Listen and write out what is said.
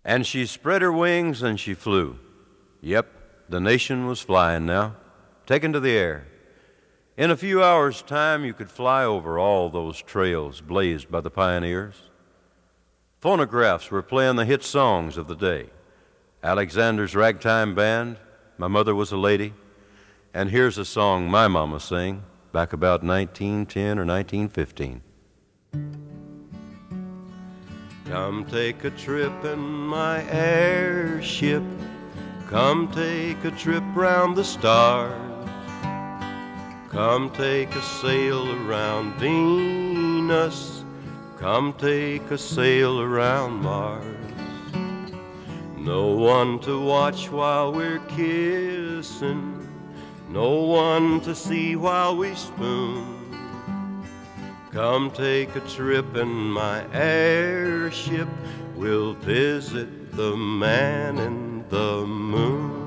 And she spread her wings and she flew. Yep, the nation was flying now, taken to the air. In a few hours' time, you could fly over all those trails blazed by the pioneers. Phonographs were playing the hit songs of the day. Alexander's Ragtime Band, My Mother Was a Lady, and here's a song my mama sang back about 1910 or 1915. Come take a trip in my airship. Come take a trip round the stars. Come take a sail around Venus. Come take a sail around Mars. No one to watch while we're kissing. No one to see while we spoon. Come take a trip in my airship. We'll visit the man in the moon.